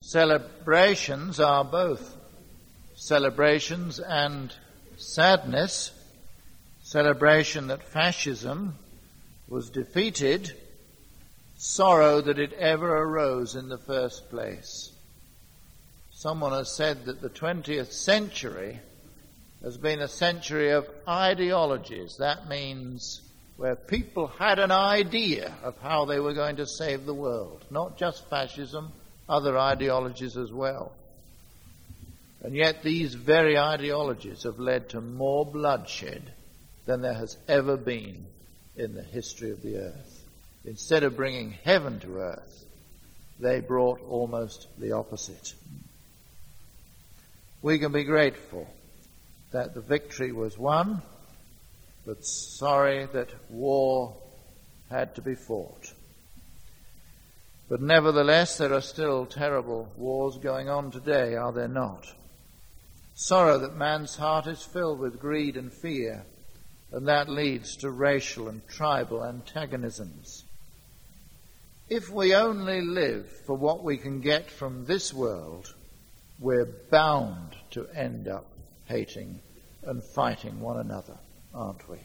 Celebrations are both celebrations and sadness. Celebration that fascism was defeated, sorrow that it ever arose in the first place. Someone has said that the 20th century has been a century of ideologies. That means where people had an idea of how they were going to save the world. Not just fascism, other ideologies as well. And yet these very ideologies have led to more bloodshed than there has ever been in the history of the earth. Instead of bringing heaven to earth, they brought almost the opposite. We can be grateful that the victory was won, but sorry that war had to be fought. But nevertheless, there are still terrible wars going on today, are there not? Sorrow that man's heart is filled with greed and fear, and that leads to racial and tribal antagonisms. If we only live for what we can get from this world, we're bound to end up hating and fighting one another, aren't we?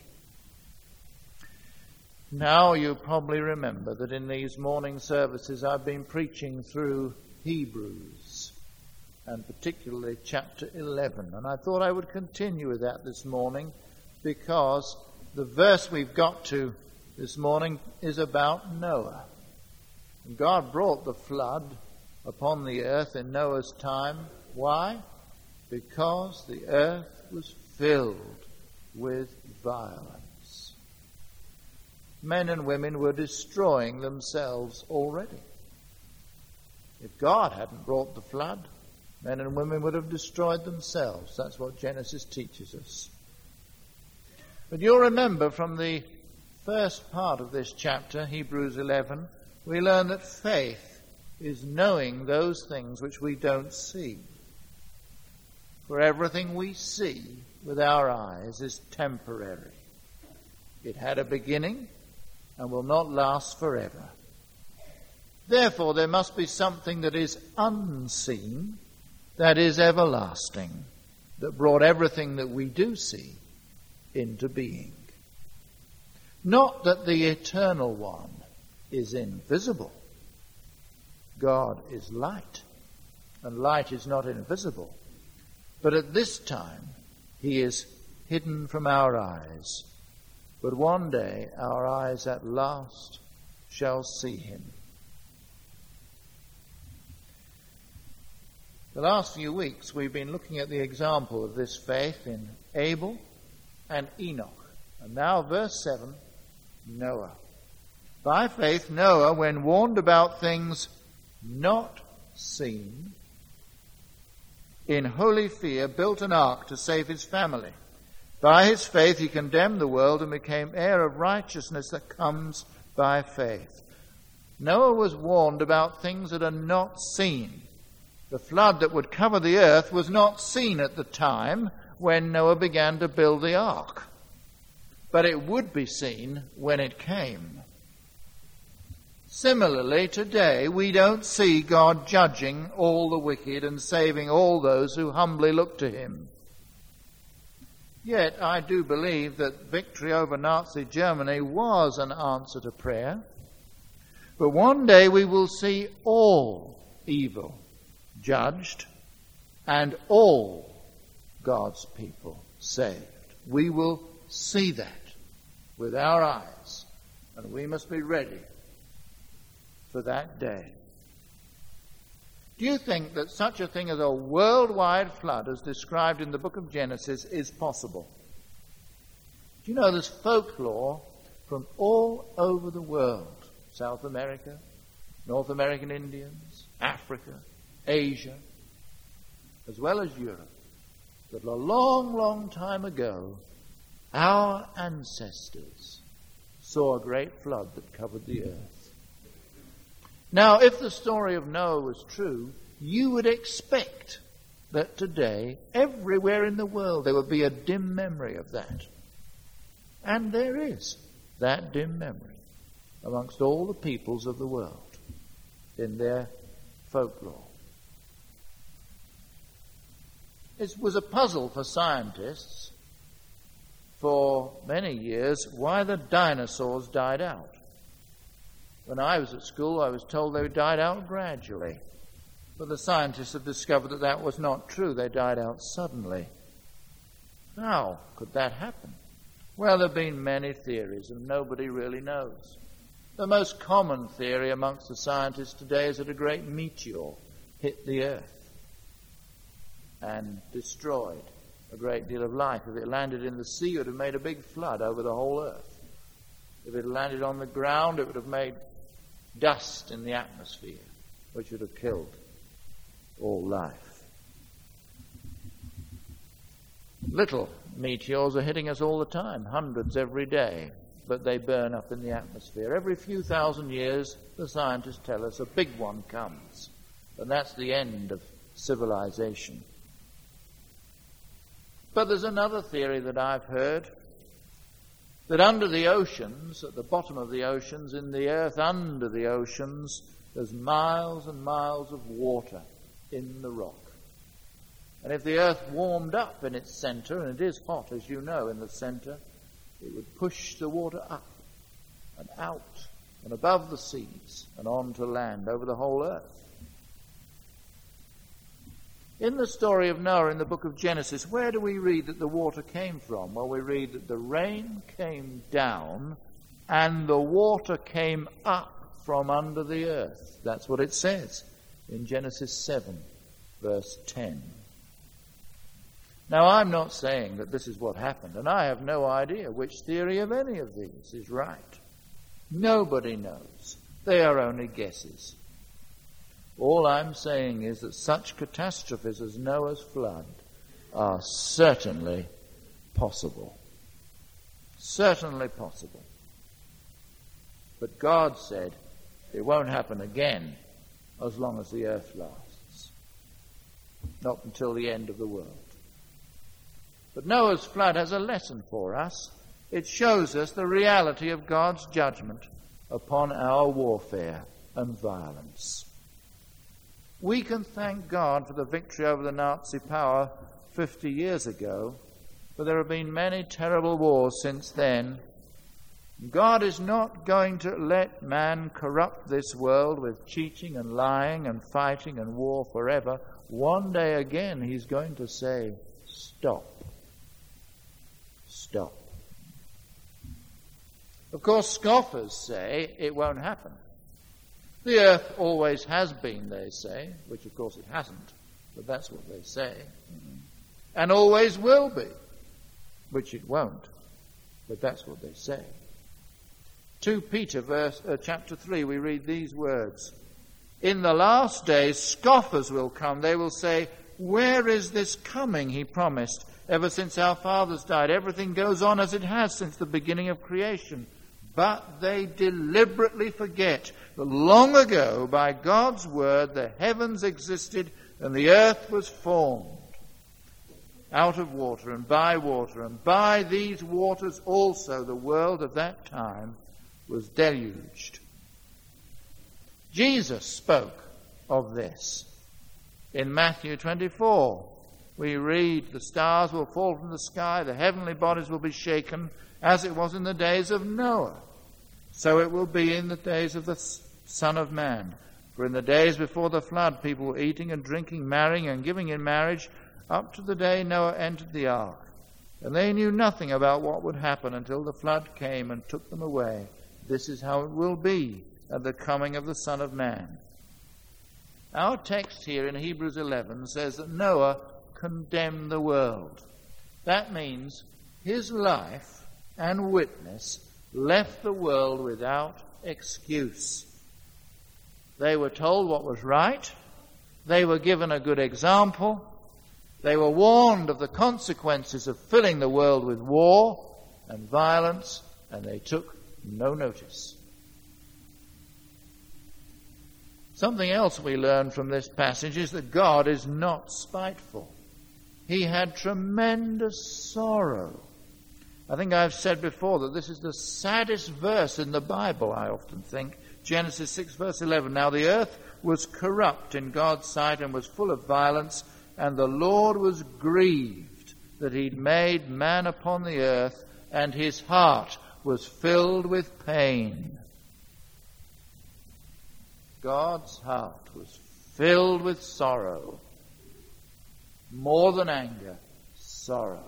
Now you probably remember that in these morning services I've been preaching through Hebrews, and particularly chapter 11. And I thought I would continue with that this morning because the verse we've got to this morning is about Noah. And God brought the flood upon the earth in Noah's time. Why? Because the earth was filled with violence. Men and women were destroying themselves already. If God hadn't brought the flood, men and women would have destroyed themselves. That's what Genesis teaches us. But you'll remember from the first part of this chapter, Hebrews 11, we learn that faith is knowing those things which we don't see. For everything we see with our eyes is temporary. It had a beginning and will not last forever. Therefore, there must be something that is unseen, that is everlasting, that brought everything that we do see into being. Not that the eternal one is invisible. God is light, and light is not invisible. But at this time, he is hidden from our eyes. But one day, our eyes at last shall see him. The last few weeks, we've been looking at the example of this faith in Abel and Enoch. And now, verse 7, Noah. By faith, Noah, when warned about things not seen, in holy fear, built an ark to save his family. By his faith, he condemned the world and became heir of righteousness that comes by faith. Noah was warned about things that are not seen. The flood that would cover the earth was not seen at the time when Noah began to build the ark. But it would be seen when it came. Similarly, today, we don't see God judging all the wicked and saving all those who humbly look to him. Yet, I do believe that victory over Nazi Germany was an answer to prayer. But one day we will see all evil judged and all God's people saved. We will see that with our eyes, and we must be ready for that day. Do you think that such a thing as a worldwide flood as described in the book of Genesis is possible? Do you know there's folklore from all over the world? South America, North American Indians, Africa, Asia, as well as Europe, that a long, long time ago, our ancestors saw a great flood that covered the earth. Now, if the story of Noah was true, you would expect that today, everywhere in the world, there would be a dim memory of that. And there is that dim memory amongst all the peoples of the world in their folklore. It was a puzzle for scientists for many years why the dinosaurs died out. When I was at school, I was told they died out gradually. But the scientists have discovered that that was not true. They died out suddenly. How could that happen? Well, there have been many theories, and nobody really knows. The most common theory amongst the scientists today is that a great meteor hit the earth and destroyed a great deal of life. If it landed in the sea, it would have made a big flood over the whole earth. If it landed on the ground, it would have made dust in the atmosphere, which would have killed all life. Little meteors are hitting us all the time, hundreds every day, but they burn up in the atmosphere. Every few thousand years, the scientists tell us, a big one comes, and that's the end of civilization. But there's another theory that I've heard, that under the oceans, at the bottom of the oceans, in the earth under the oceans, there's miles and miles of water in the rock. And if the earth warmed up in its center, and it is hot, as you know, in the center, it would push the water up and out and above the seas and onto land over the whole earth. In the story of Noah in the book of Genesis, where do we read that the water came from? Well, we read that the rain came down and the water came up from under the earth. That's what it says in Genesis 7, verse 10. Now, I'm not saying that this is what happened, and I have no idea which theory of any of these is right. Nobody knows. They are only guesses. All I'm saying is that such catastrophes as Noah's flood are certainly possible. Certainly possible. But God said it won't happen again as long as the earth lasts. Not until the end of the world. But Noah's flood has a lesson for us. It shows us the reality of God's judgment upon our warfare and violence. We can thank God for the victory over the Nazi power 50 years ago, but there have been many terrible wars since then. God is not going to let man corrupt this world with cheating and lying and fighting and war forever. One day again he's going to say, stop. Stop. Of course, scoffers say it won't happen. The earth always has been, they say, which of course it hasn't, but that's what they say. And always will be, which it won't, but that's what they say. 2 Peter chapter 3, we read these words. In the last days, scoffers will come. They will say, where is this coming he promised? Ever since our fathers died, everything goes on as it has since the beginning of creation. But they deliberately forget that long ago, by God's word, the heavens existed and the earth was formed out of water, and by these waters also the world of that time was deluged. Jesus spoke of this. In Matthew 24, we read, the stars will fall from the sky, the heavenly bodies will be shaken, as it was in the days of Noah. So it will be in the days of the Son of Man. For in the days before the flood, people were eating and drinking, marrying and giving in marriage, up to the day Noah entered the ark. And they knew nothing about what would happen until the flood came and took them away. This is how it will be at the coming of the Son of Man. Our text here in Hebrews 11 says that Noah condemned the world. That means his life and witness left the world without excuse. They were told what was right. They were given a good example. They were warned of the consequences of filling the world with war and violence, and they took no notice. Something else we learn from this passage is that God is not spiteful. He had tremendous sorrow. I think I've said before that this is the saddest verse in the Bible, I often think. Genesis 6, verse 11. Now the earth was corrupt in God's sight and was full of violence. And the Lord was grieved that he'd made man upon the earth, and his heart was filled with pain. God's heart was filled with sorrow. More than anger, sorrow.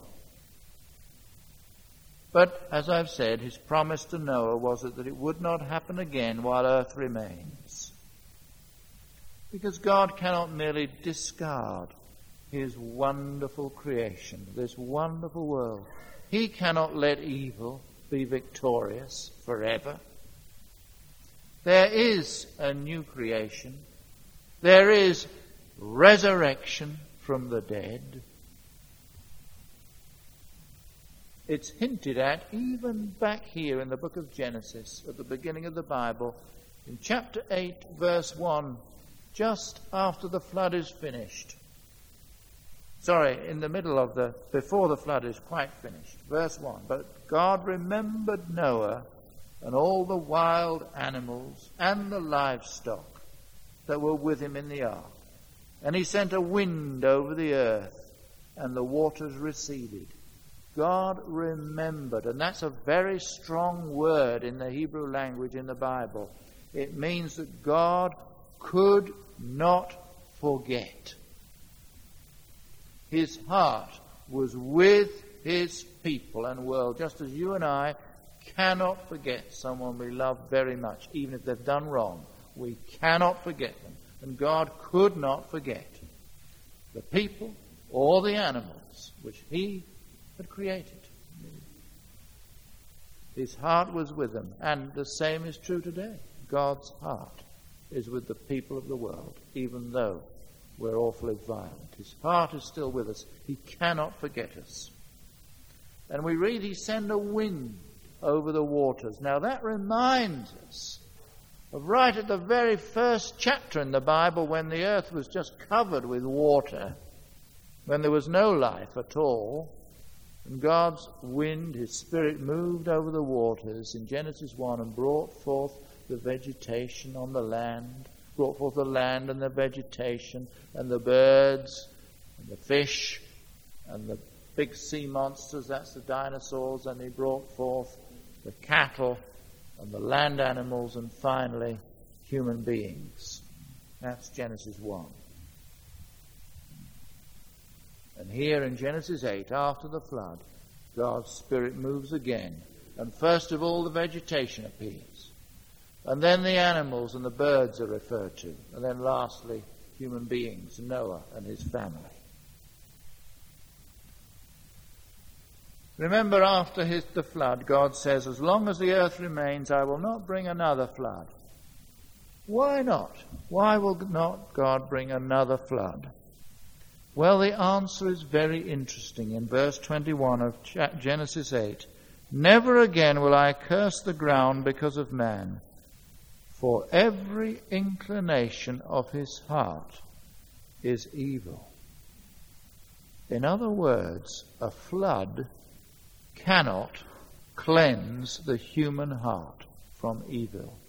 But, as I've said, his promise to Noah was that it would not happen again while earth remains. Because God cannot merely discard his wonderful creation, this wonderful world. He cannot let evil be victorious forever. There is a new creation. There is resurrection from the dead. It's hinted at even back here in the book of Genesis, at the beginning of the Bible, in chapter 8, verse 1, just after the flood is finished. In the middle of before the flood is quite finished. Verse 1, but God remembered Noah and all the wild animals and the livestock that were with him in the ark. And he sent a wind over the earth, and the waters receded. God remembered, and that's a very strong word in the Hebrew language in the Bible. It means that God could not forget. His heart was with his people and world, just as you and I cannot forget someone we love very much, even if they've done wrong. We cannot forget them. And God could not forget the people or the animals which he had created. His heart was with them, and the same is true today. God's heart is with the people of the world, even though we're awfully violent. His heart is still with us. He cannot forget us. And we read he sent a wind over the waters. Now that reminds us of right at the very first chapter in the Bible, when the earth was just covered with water, when there was no life at all. And God's wind, his spirit, moved over the waters in Genesis 1 and brought forth the vegetation on the land, brought forth the land and the vegetation and the birds and the fish and the big sea monsters, that's the dinosaurs, and he brought forth the cattle and the land animals, and finally human beings. That's Genesis 1. And here in Genesis 8, after the flood, God's Spirit moves again. And first of all, the vegetation appears. And then the animals and the birds are referred to. And then lastly, human beings, Noah and his family. Remember, after the flood, God says, as long as the earth remains, I will not bring another flood. Why not? Why will not God bring another flood? Well, the answer is very interesting in verse 21 of Genesis 8. Never again will I curse the ground because of man, for every inclination of his heart is evil. In other words, a flood cannot cleanse the human heart from evil.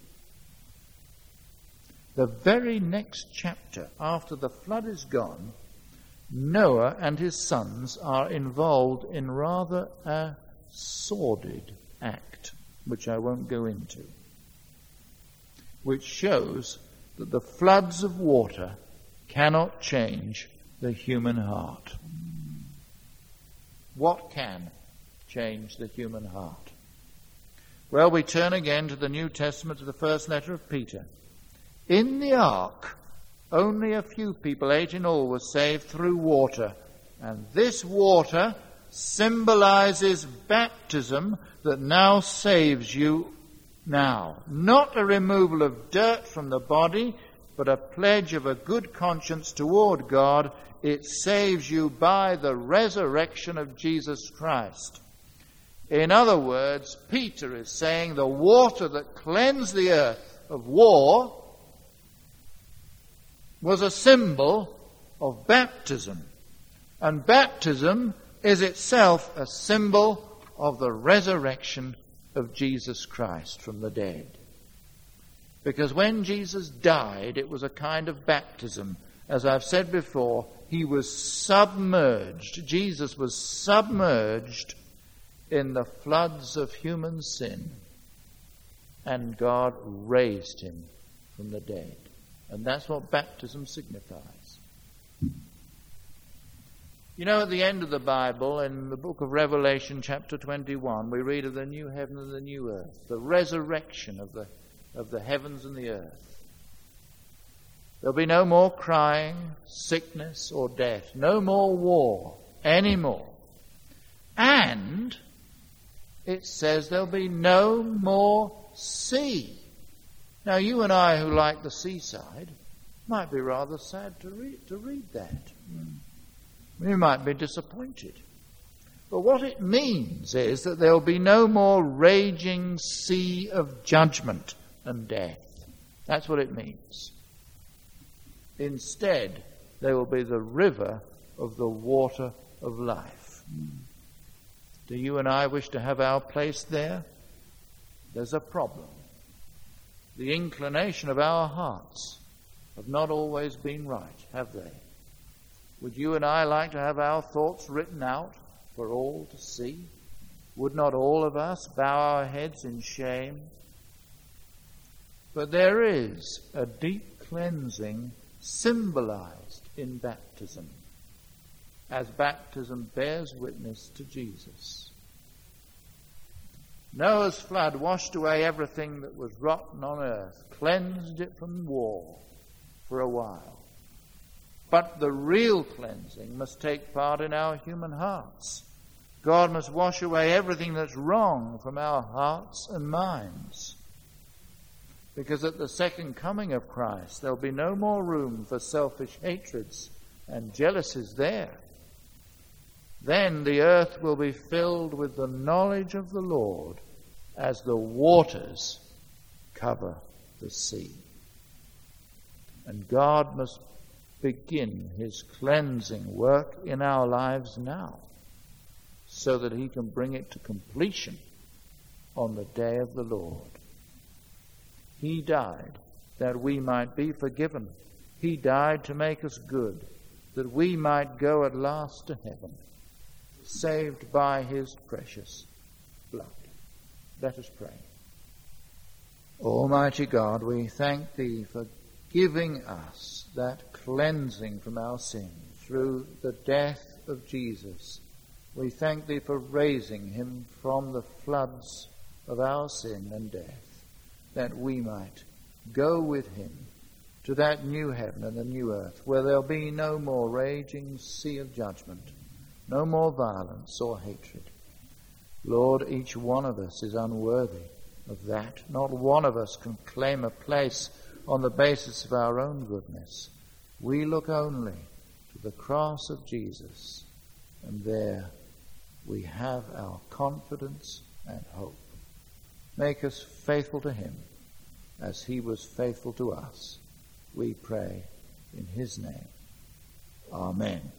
The very next chapter, after the flood is gone, Noah and his sons are involved in rather a sordid act, which I won't go into, which shows that the floods of water cannot change the human heart. What can change the human heart? Well, we turn again to the New Testament, to the first letter of Peter. In the ark, only a few people, 8 in all, were saved through water. And this water symbolizes baptism that now saves you now. Not a removal of dirt from the body, but a pledge of a good conscience toward God. It saves you by the resurrection of Jesus Christ. In other words, Peter is saying the water that cleansed the earth of war was a symbol of baptism. And baptism is itself a symbol of the resurrection of Jesus Christ from the dead. Because when Jesus died, it was a kind of baptism. As I've said before, he was submerged. Jesus was submerged in the floods of human sin. And God raised him from the dead. And that's what baptism signifies. You know, at the end of the Bible, in the book of Revelation, chapter 21, we read of the new heaven and the new earth, the resurrection of the heavens and the earth. There'll be no more crying, sickness, or death. No more war anymore. And it says there'll be no more sea. Now, you and I who like the seaside might be rather sad to read that. We might be disappointed. But what it means is that there will be no more raging sea of judgment and death. That's what it means. Instead, there will be the river of the water of life. Do you and I wish to have our place there? There's a problem. The inclination of our hearts have not always been right, have they? Would you and I like to have our thoughts written out for all to see? Would not all of us bow our heads in shame? But there is a deep cleansing symbolized in baptism, as baptism bears witness to Jesus. Noah's flood washed away everything that was rotten on earth, cleansed it from war for a while. But the real cleansing must take part in our human hearts. God must wash away everything that's wrong from our hearts and minds. Because at the second coming of Christ, there'll be no more room for selfish hatreds and jealousies there. Then the earth will be filled with the knowledge of the Lord as the waters cover the sea. And God must begin his cleansing work in our lives now, so that he can bring it to completion on the day of the Lord. He died that we might be forgiven. He died to make us good, that we might go at last to heaven, saved by his precious blood. Let us pray. Almighty God, we thank thee for giving us that cleansing from our sin through the death of Jesus. We thank thee for raising him from the floods of our sin and death, that we might go with him to that new heaven and the new earth, where there'll be no more raging sea of judgment, no more violence or hatred. Lord, each one of us is unworthy of that. Not one of us can claim a place on the basis of our own goodness. We look only to the cross of Jesus, and there we have our confidence and hope. Make us faithful to him as he was faithful to us. We pray in his name. Amen.